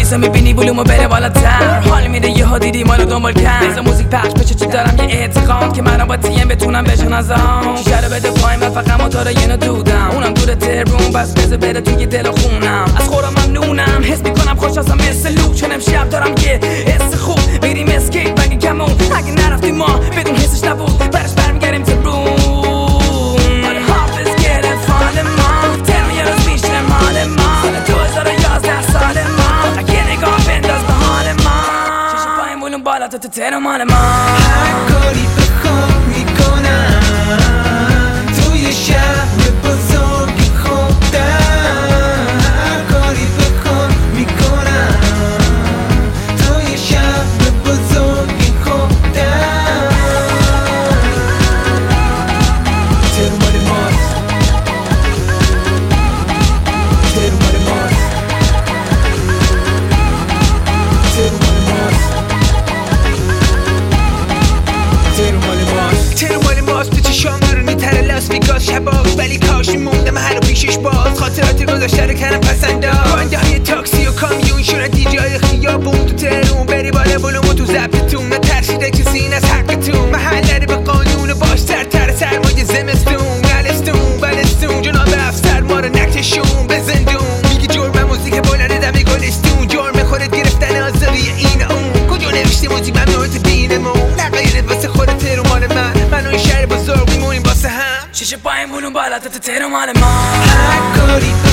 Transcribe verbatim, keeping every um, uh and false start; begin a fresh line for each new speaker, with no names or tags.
میریسه میبینی بلومو بره بالاتر، حال میره یه ها دیدی ما رو دنبال کرد. بذار موزیک پخش بشه چی دارم یه اعتقاد که منو با تیم بتونم بشناسم. شیشه رو بده پایین و فقط موتور یه نو دودم، اونم دور تربون بس بذار بره توی دل خونم. از خورم ممنونم حس میکنم خوش هستم مثل لوک، چون امشب دارم یه حس خوب. میریم اسکیت بگی کمون اگه نرفتیم ما بدون حسش نبود، برش برمیگردیم تربون. آره حافظ گرفت حال ما، ترم یه روز بیشتر مال ما. دو هزار و یازده سال ما، اگه نگاه بنداز به حال ما. شیشه پایین بلون بالا تو تو ترم مال ما.
هر کاری بخوام میکنم توی شهر بزرگ خودم. هر کاری بخوام میکنم توی شهر بزرگ خودم. ترم مال ماست، ترم مال ماست، ترم مال ماست، ترم مال ماست.
ترم مال ماست تو چشام درونی تر لاس ویگاس شباز، ولی کاش میموندم هر رو پیشش باز. خاطرات گذشته رو کردم پسنداز، راننده های تاکسی و کامیون شونه دیجای خیابون. تو ترون بری بالا بلومو تو ضبطتون، نترسیده کسی این از حقتون. محل نره به قانون باش سرتر سرمایه زمستون. نلستون بلستون جناب افسر ما رو نکشون به زندون. میگی جرم موزیک بلند دمی گلستون، جرم خودت گرفتن آزاری این اون. کجا نوشته موزیک ممنوعت بینمون، نقایرت واسه خودت ترم مال من. من و این شهر بزرگ میمونیم واسه هم.
شیشه پایین بلون بالا تو تو ترم مال ما.
هر کاری